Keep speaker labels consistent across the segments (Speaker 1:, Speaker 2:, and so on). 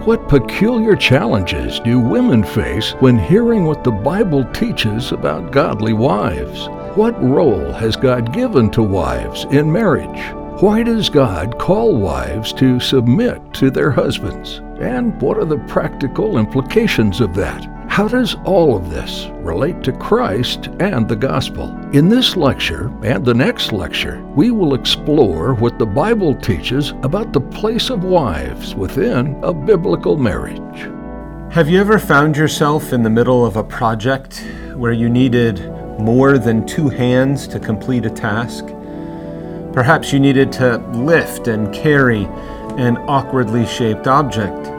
Speaker 1: What peculiar challenges do women face when hearing what the Bible teaches about godly wives? What role has God given to wives in marriage? Why does God call wives to submit to their husbands? And what are the practical implications of that? How does all of this relate to Christ and the gospel? In this lecture and the next lecture, we will explore what the Bible teaches about the place of wives within a biblical marriage.
Speaker 2: Have you ever found yourself in the middle of a project where you needed more than two hands to complete a task? Perhaps you needed to lift and carry an awkwardly shaped object.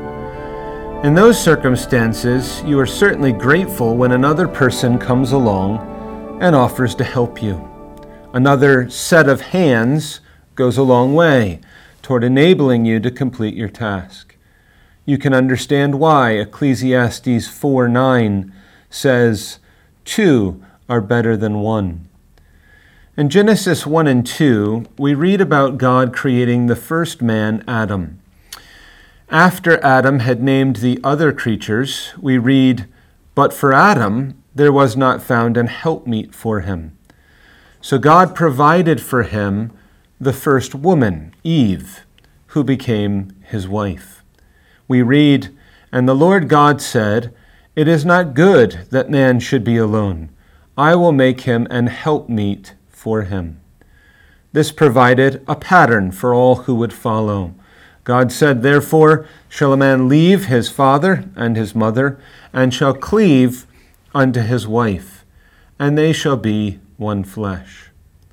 Speaker 2: In those circumstances, you are certainly grateful when another person comes along and offers to help you. Another set of hands goes a long way toward enabling you to complete your task. You can understand why Ecclesiastes 4:9 says, "Two are better than one." In Genesis 1 and 2, we read about God creating the first man, Adam. After Adam had named the other creatures, we read, "But for Adam there was not found an helpmeet for him." So God provided for him the first woman, Eve, who became his wife. We read, "And the Lord God said, 'It is not good that man should be alone. I will make him an helpmeet for him.'" This provided a pattern for all who would follow. God said, "Therefore shall a man leave his father and his mother, and shall cleave unto his wife, and they shall be one flesh."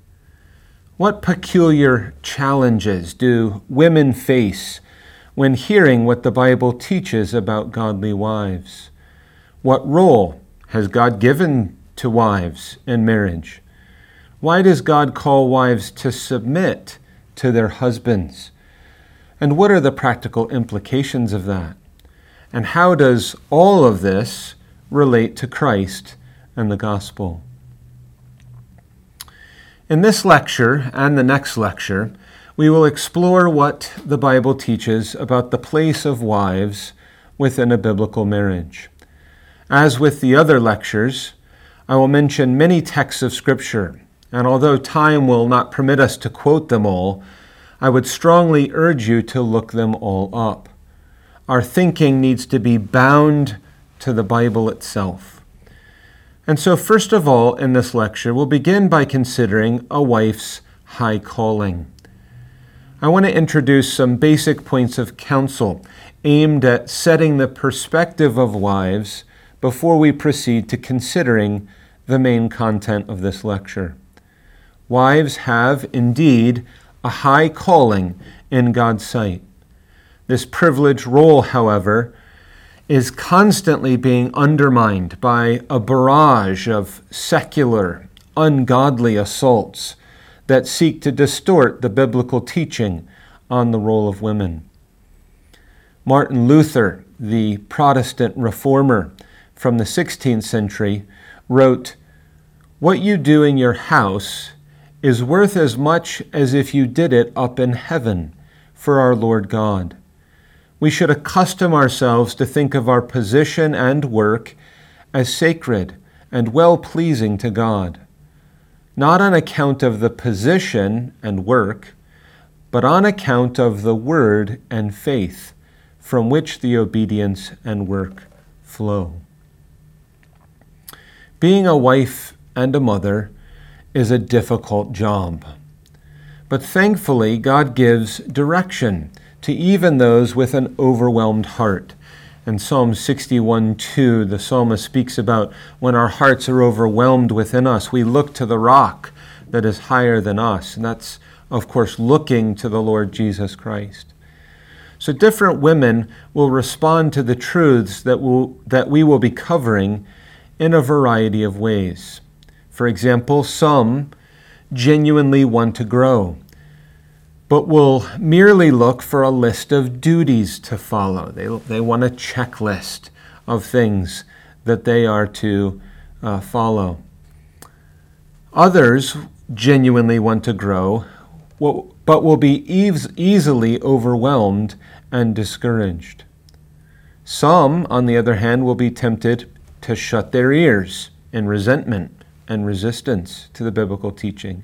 Speaker 2: What peculiar challenges do women face when hearing what the Bible teaches about godly wives? What role has God given to wives in marriage? Why does God call wives to submit to their husbands? And what are the practical implications of that? And how does all of this relate to Christ and the gospel? In this lecture and the next lecture, we will explore what the Bible teaches about the place of wives within a biblical marriage. As with the other lectures, I will mention many texts of Scripture, and although time will not permit us to quote them all, I would strongly urge you to look them all up. Our thinking needs to be bound to the Bible itself. And so first of all, in this lecture, we'll begin by considering a wife's high calling. I want to introduce some basic points of counsel aimed at setting the perspective of wives before we proceed to considering the main content of this lecture. Wives have indeed a high calling in God's sight. This privileged role, however, is constantly being undermined by a barrage of secular, ungodly assaults that seek to distort the biblical teaching on the role of women. Martin Luther, the Protestant reformer from the 16th century, wrote, "What you do in your house is worth as much as if you did it up in heaven for our Lord God. We should accustom ourselves to think of our position and work as sacred and well-pleasing to God, not on account of the position and work, but on account of the word and faith from which the obedience and work flow." Being a wife and a mother is a difficult job. But thankfully, God gives direction to even those with an overwhelmed heart. In Psalm 61:2, the psalmist speaks about when our hearts are overwhelmed within us, we look to the rock that is higher than us. And that's, of course, looking to the Lord Jesus Christ. So different women will respond to the truths that we will be covering in a variety of ways. For example, some genuinely want to grow, but will merely look for a list of duties to follow. They want a checklist of things that they are to follow. Others genuinely want to grow, but will be easily overwhelmed and discouraged. Some, on the other hand, will be tempted to shut their ears in resentment and resistance to the biblical teaching.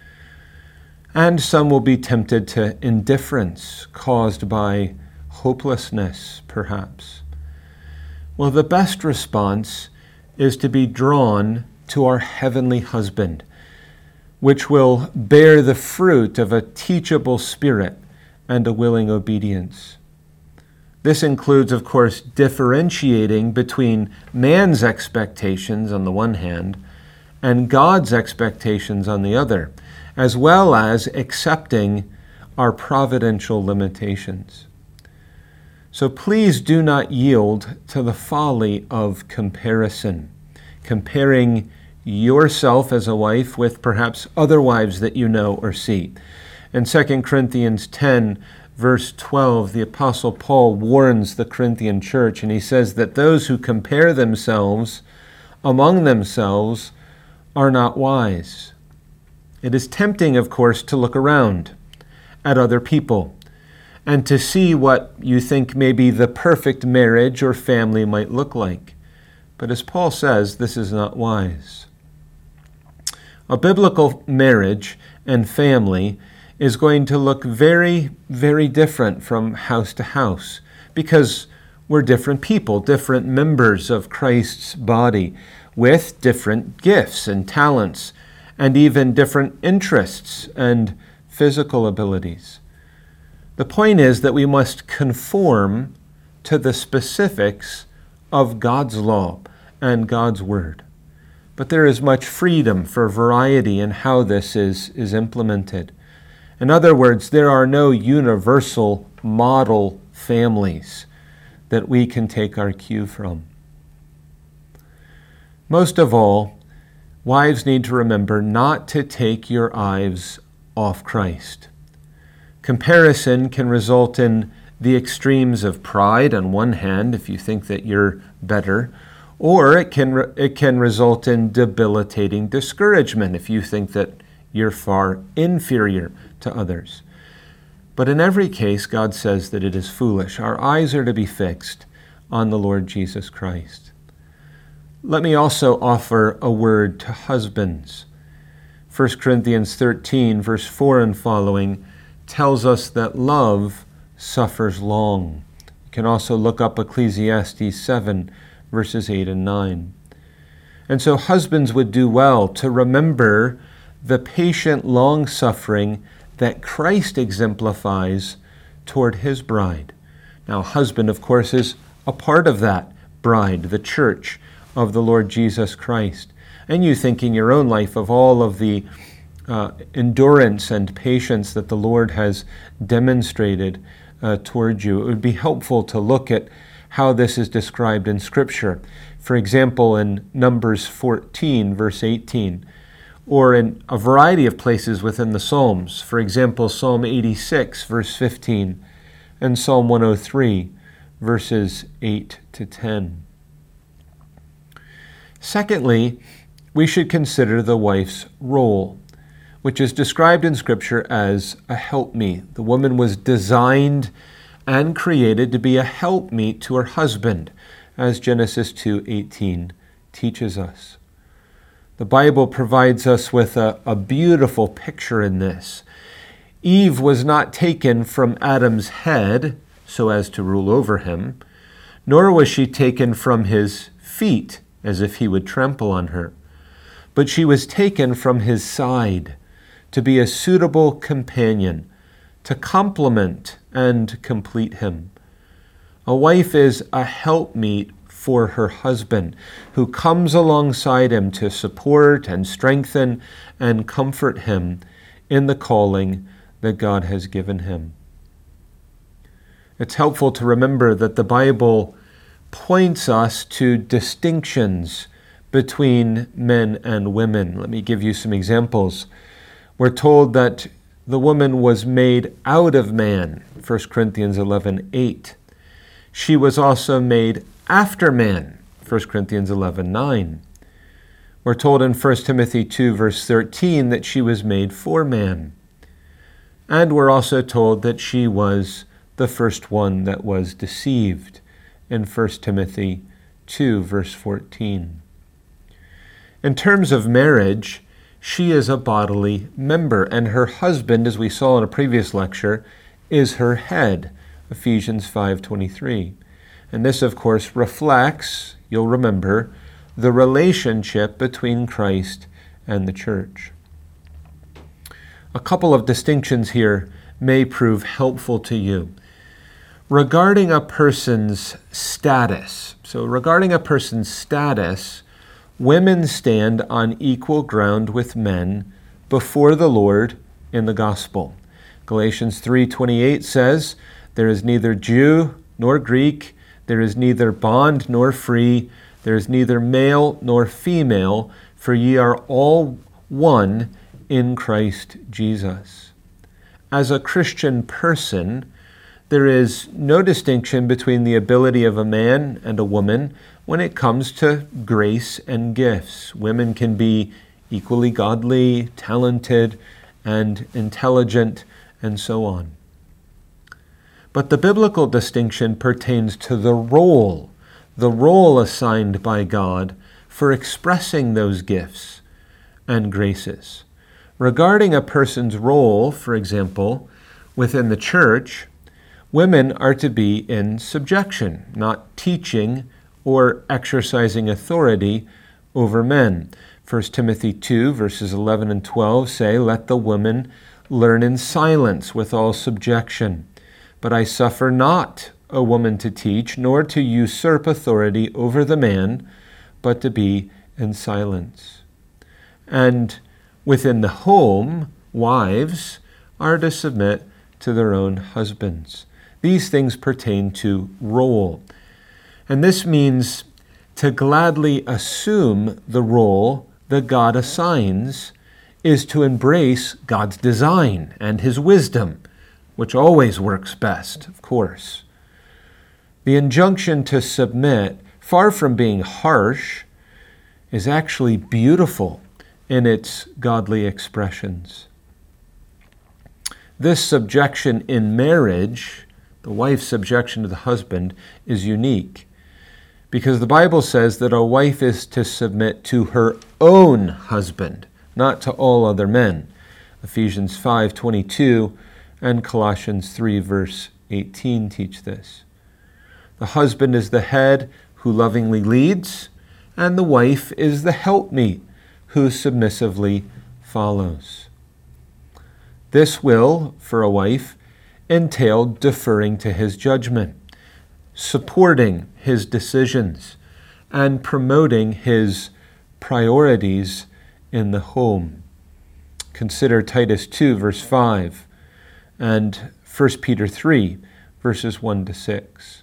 Speaker 2: And some will be tempted to indifference caused by hopelessness, perhaps. Well, the best response is to be drawn to our heavenly husband, which will bear the fruit of a teachable spirit and a willing obedience. This includes, of course, differentiating between man's expectations on the one hand and God's expectations on the other, as well as accepting our providential limitations. So please do not yield to the folly of comparison, comparing yourself as a wife with perhaps other wives that you know or see. In 2 Corinthians 10, verse 12, the Apostle Paul warns the Corinthian church, and he says that those who compare themselves among themselves are not wise. It is tempting, of course, to look around at other people and to see what you think maybe the perfect marriage or family might look like. But as Paul says, this is not wise. A biblical marriage and family is going to look very, very different from house to house because we're different people, different members of Christ's body with different gifts and talents and even different interests and physical abilities. The point is that we must conform to the specifics of God's law and God's word. But there is much freedom for variety in how this is implemented. In other words, there are no universal model families that we can take our cue from. Most of all, wives need to remember not to take your eyes off Christ. Comparison can result in the extremes of pride on one hand, if you think that you're better, or it can result in debilitating discouragement if you think that you're far inferior to others. But in every case, God says that it is foolish. Our eyes are to be fixed on the Lord Jesus Christ. Let me also offer a word to husbands. 1 Corinthians 13, verse 4 and following, tells us that love suffers long. You can also look up Ecclesiastes 7, verses 8 and 9. And so husbands would do well to remember the patient long-suffering that Christ exemplifies toward his bride. Now, husband, of course, is a part of that bride, the church of the Lord Jesus Christ. And you think in your own life of all of the endurance and patience that the Lord has demonstrated toward you. It would be helpful to look at how this is described in Scripture. For example, in Numbers 14, verse 18, or in a variety of places within the Psalms. For example, Psalm 86, verse 15, and Psalm 103, verses 8 to 10. Secondly, we should consider the wife's role, which is described in Scripture as a helpmeet. The woman was designed and created to be a helpmeet to her husband, as Genesis 2:18 teaches us. The Bible provides us with a beautiful picture in this. Eve was not taken from Adam's head so as to rule over him, nor was she taken from his feet as if he would trample on her, but she was taken from his side to be a suitable companion, to complement and complete him. A wife is a helpmeet for her husband, who comes alongside him to support and strengthen and comfort him in the calling that God has given him. It's helpful to remember that the Bible points us to distinctions between men and women. Let me give you some examples. We're told that the woman was made out of man, 1 Corinthians 11:8. She was also made after man, 1 Corinthians 11:9. We're told in 1 Timothy 2, verse 13, that she was made for man. And we're also told that she was the first one that was deceived, in 1 Timothy 2, verse 14. In terms of marriage, she is a bodily member, and her husband, as we saw in a previous lecture, is her head, Ephesians 5:23. And this, of course, reflects, you'll remember, the relationship between Christ and the church. A couple of distinctions here may prove helpful to you. Regarding a person's status, women stand on equal ground with men before the Lord in the gospel. Galatians 3:28 says, "There is neither Jew nor Greek, there is neither bond nor free, there is neither male nor female, for ye are all one in Christ Jesus." As a Christian person, there is no distinction between the ability of a man and a woman when it comes to grace and gifts. Women can be equally godly, talented, and intelligent, and so on. But the biblical distinction pertains to the role assigned by God for expressing those gifts and graces. Regarding a person's role, for example, within the church, women are to be in subjection, not teaching or exercising authority over men. 1 Timothy 2, verses 11 and 12 say, "Let the woman learn in silence with all subjection. But I suffer not a woman to teach, nor to usurp authority over the man, but to be in silence." And within the home, wives are to submit to their own husbands. These things pertain to role. And this means to gladly assume the role that God assigns is to embrace God's design and His wisdom, which always works best, of course. The injunction to submit, far from being harsh, is actually beautiful in its godly expressions. This subjection in marriage, the wife's subjection to the husband, is unique because the Bible says that a wife is to submit to her own husband, not to all other men. Ephesians 5:22 and Colossians 3, verse 18 teach this. The husband is the head who lovingly leads, and the wife is the helpmeet who submissively follows. This will, for a wife, entail deferring to his judgment, supporting his decisions, and promoting his priorities in the home. Consider Titus 2, verse 5, and 1 Peter 3, verses 1 to 6.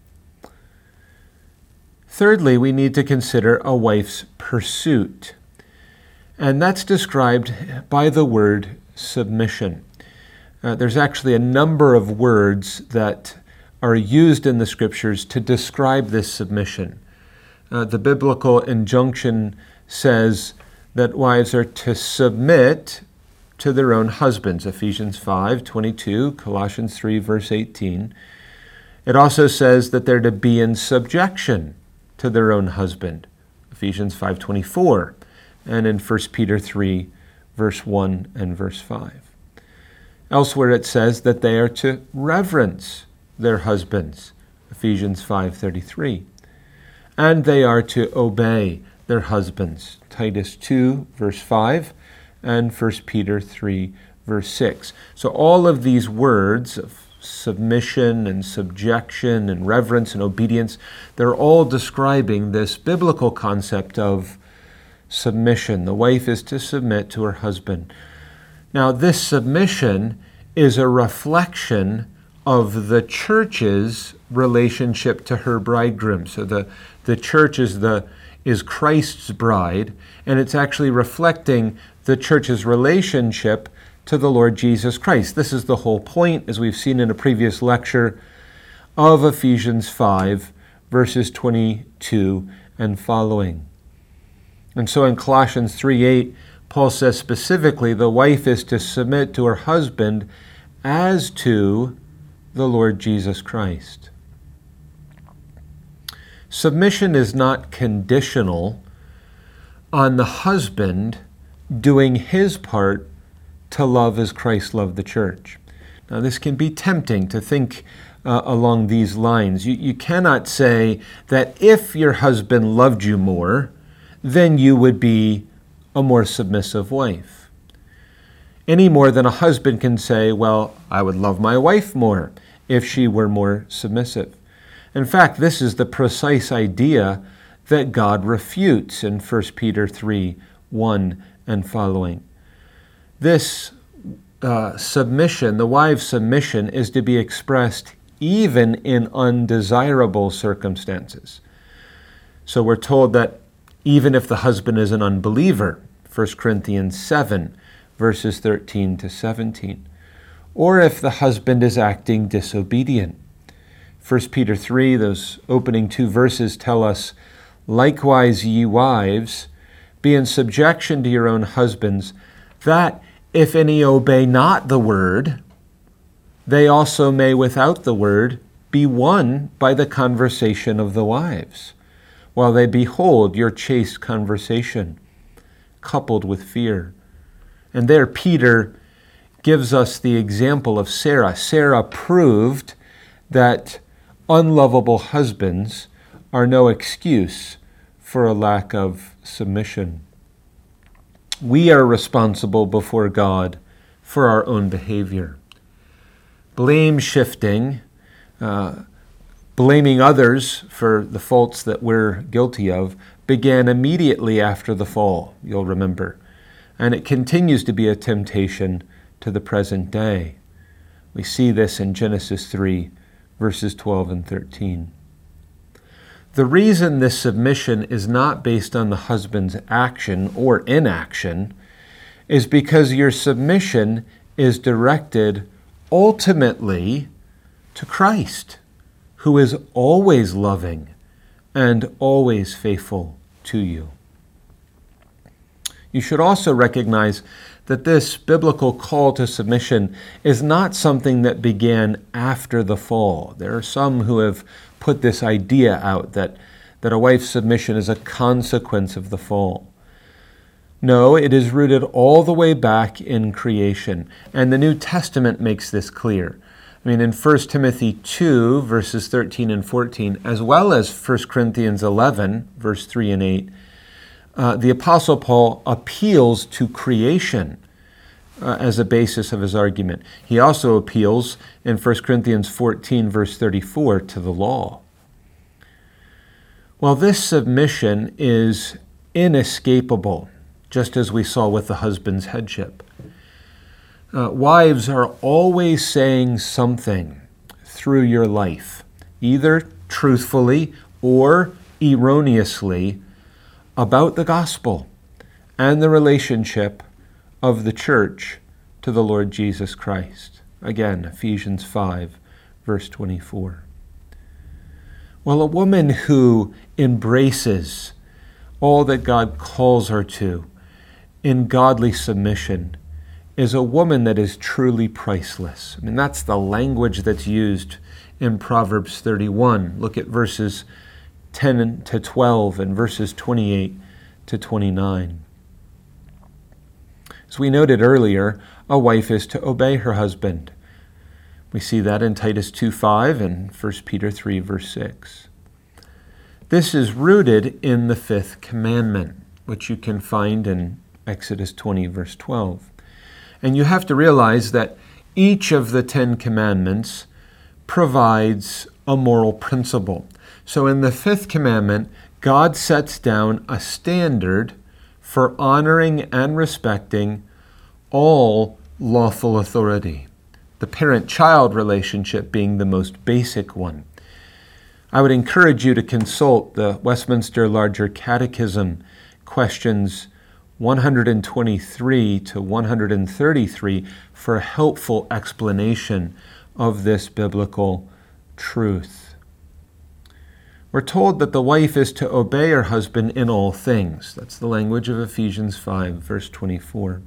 Speaker 2: Thirdly, we need to consider a wife's pursuit, and that's described by the word submission. There's actually a number of words that are used in the Scriptures to describe this submission. The biblical injunction says that wives are to submit to their own husbands, Ephesians 5:22, Colossians 3, verse 18. It also says that they're to be in subjection to their own husband, Ephesians 5:24, and in 1 Peter 3, verse 1 and verse 5. Elsewhere it says that they are to reverence their husbands, Ephesians 5:33, and they are to obey their husbands, Titus 2, verse 5, and 1 Peter 3, verse 6. So all of these words of submission and subjection and reverence and obedience, they're all describing this biblical concept of submission. The wife is to submit to her husband. Now, this submission is a reflection of the church's relationship to her bridegroom. So the church is Christ's bride, and it's actually reflecting the church's relationship to the Lord Jesus Christ. This is the whole point, as we've seen in a previous lecture, of Ephesians 5, verses 22 and following. And so in Colossians 3:8, Paul says specifically the wife is to submit to her husband as to the Lord Jesus Christ. Submission is not conditional on the husband doing his part to love as Christ loved the church. Now, this can be tempting to think along these lines. You cannot say that if your husband loved you more, then you would be a more submissive wife. Any more than a husband can say, well, I would love my wife more if she were more submissive. In fact, this is the precise idea that God refutes in 1 Peter 3:1 and following. This submission, the wife's submission, is to be expressed even in undesirable circumstances. So we're told that even if the husband is an unbeliever, 1 Corinthians 7, verses 13 to 17, or if the husband is acting disobedient. 1 Peter 3, those opening two verses tell us, likewise, ye wives, be in subjection to your own husbands, that if any obey not the word, they also may without the word be won by the conversation of the wives, while they behold your chaste conversation, coupled with fear. And there Peter gives us the example of Sarah. Sarah proved that unlovable husbands are no excuse for a lack of submission. We are responsible before God for our own behavior. Blame shifting, blaming others for the faults that we're guilty of, began immediately after the fall, you'll remember. And it continues to be a temptation to the present day. We see this in Genesis 3, verses 12 and 13. The reason this submission is not based on the husband's action or inaction is because your submission is directed ultimately to Christ, who is always loving and always faithful to you. You should also recognize that this biblical call to submission is not something that began after the fall. There are some who have put this idea out that a wife's submission is a consequence of the fall. No, it is rooted all the way back in creation, and the New Testament makes this clear. I mean, in 1 Timothy 2, verses 13 and 14, as well as 1 Corinthians 11, verse 3 and 8, the Apostle Paul appeals to creation as a basis of his argument. He also appeals in 1 Corinthians 14, verse 34, to the law. Well, this submission is inescapable, just as we saw with the husband's headship. Wives are always saying something through your life, either truthfully or erroneously, about the gospel and the relationship of the church to the Lord Jesus Christ. Again, Ephesians 5, verse 24. Well, a woman who embraces all that God calls her to in godly submission is a woman that is truly priceless. I mean, that's the language that's used in Proverbs 31. Look at verses 10 to 12 and verses 28 to 29. As we noted earlier, a wife is to obey her husband. We see that in Titus 2:5 and 1 Peter 3, verse 6. This is rooted in the fifth commandment, which you can find in Exodus 20, verse 12. And you have to realize that each of the 10 commandments provides a moral principle. So in the fifth commandment, God sets down a standard for honoring and respecting all lawful authority, the parent-child relationship being the most basic one. I would encourage you to consult the Westminster Larger Catechism, questions 123 to 133, for a helpful explanation of this biblical truth. We're told that the wife is to obey her husband in all things. That's the language of Ephesians 5, verse 24.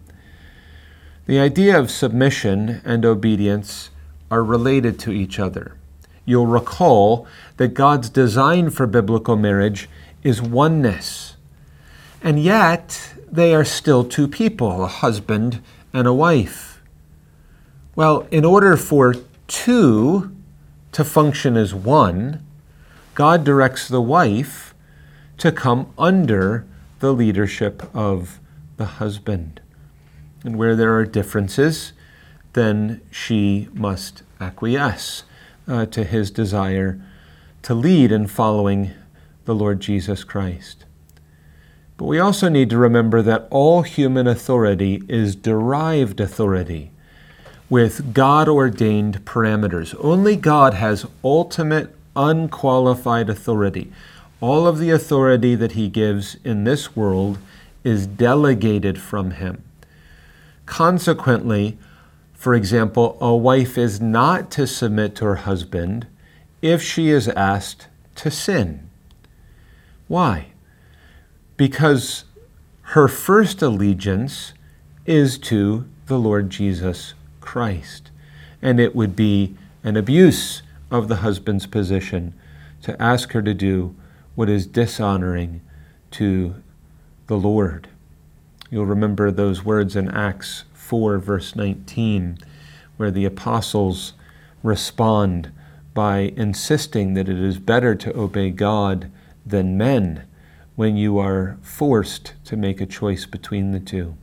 Speaker 2: The idea of submission and obedience are related to each other. you'll recall that God's design for biblical marriage is oneness. And yet, they are still two people, a husband and a wife. Well, in order for two to function as one, God directs the wife to come under the leadership of the husband. And where there are differences, then she must acquiesce to his desire to lead in following the Lord Jesus Christ. But we also need to remember that all human authority is derived authority with God-ordained parameters. Only God has ultimate, unqualified authority. All of the authority that he gives in this world is delegated from him. Consequently, for example, a wife is not to submit to her husband if she is asked to sin. Why? Because her first allegiance is to the Lord Jesus Christ, and it would be an abuse of the husband's position to ask her to do what is dishonoring to the Lord. You'll remember those words in Acts 4, verse 19, where the apostles respond by insisting that it is better to obey God than men when you are forced to make a choice between the two.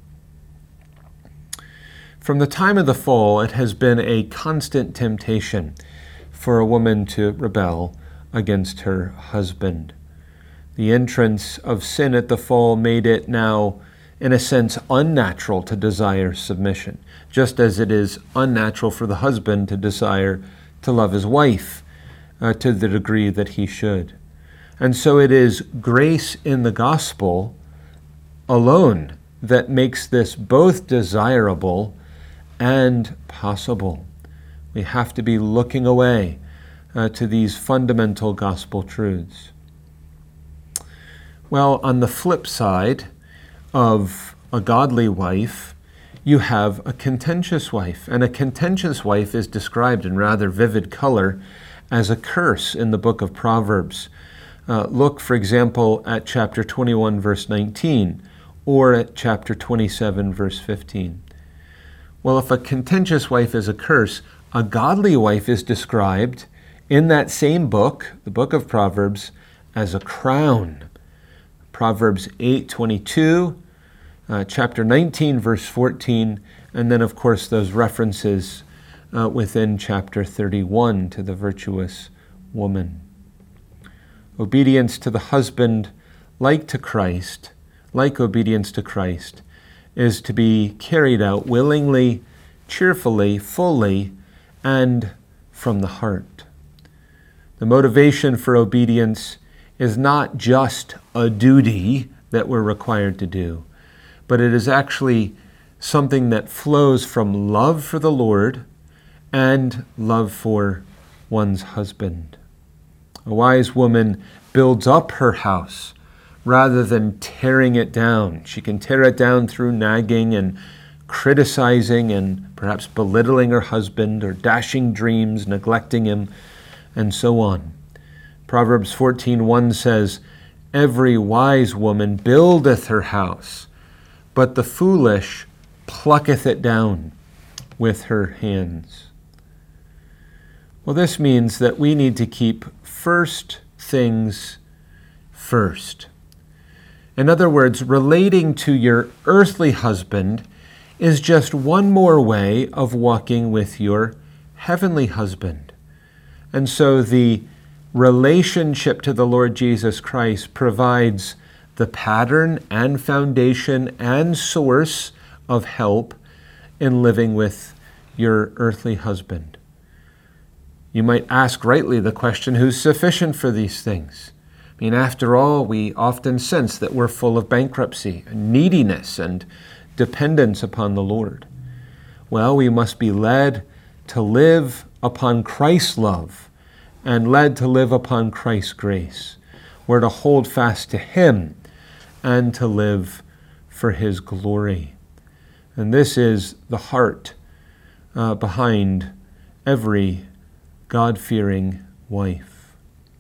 Speaker 2: From the time of the fall, it has been a constant temptation for a woman to rebel against her husband. The entrance of sin at the fall made it now, in a sense, unnatural to desire submission, just as it is unnatural for the husband to desire to love his wife to the degree that he should. And so it is grace in the gospel alone that makes this both desirable and possible. We have to be looking away to these fundamental gospel truths. Well, on the flip side of a godly wife, you have a contentious wife. And a contentious wife is described in rather vivid color as a curse in the book of Proverbs. Look, for example, at chapter 21, verse 19, or at chapter 27, verse 15. Well, if a contentious wife is a curse, a godly wife is described in that same book, the book of Proverbs, as a crown. Proverbs 8:22, chapter 19, verse 14, and then, of course, those references within chapter 31 to the virtuous woman. Obedience to the husband, like obedience to Christ, is to be carried out willingly, cheerfully, fully, and from the heart. The motivation for obedience is not just a duty that we're required to do, but it is actually something that flows from love for the Lord and love for one's husband. A wise woman builds up her house rather than tearing it down. She can tear it down through nagging and criticizing and perhaps belittling her husband or dashing dreams, neglecting him, and so on. Proverbs 14:1 says, "Every wise woman buildeth her house, but the foolish plucketh it down with her hands." Well, this means that we need to keep first things first. In other words, relating to your earthly husband is just one more way of walking with your heavenly husband. And so the relationship to the Lord Jesus Christ provides the pattern and foundation and source of help in living with your earthly husband. You might ask rightly the question, who's sufficient for these things? I mean, after all, we often sense that we're full of bankruptcy, neediness, and dependence upon the Lord. Well, we must be led to live upon Christ's love and led to live upon Christ's grace. We're to hold fast to Him and to live for His glory. And this is the heart behind every God-fearing wife.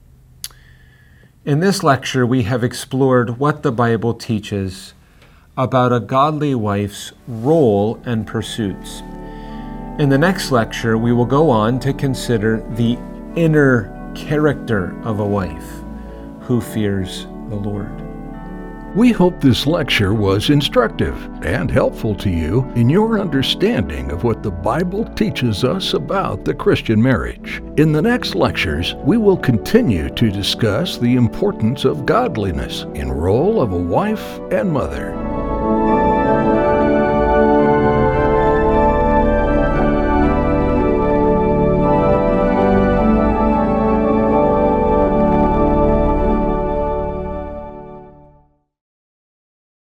Speaker 2: In this lecture, we have explored what the Bible teaches about a godly wife's role and pursuits. In the next lecture, we will go on to consider the inner character of a wife who fears the Lord.
Speaker 1: We hope this lecture was instructive and helpful to you in your understanding of what the Bible teaches us about the Christian marriage. In the next lectures, we will continue to discuss the importance of godliness in role of a wife and mother.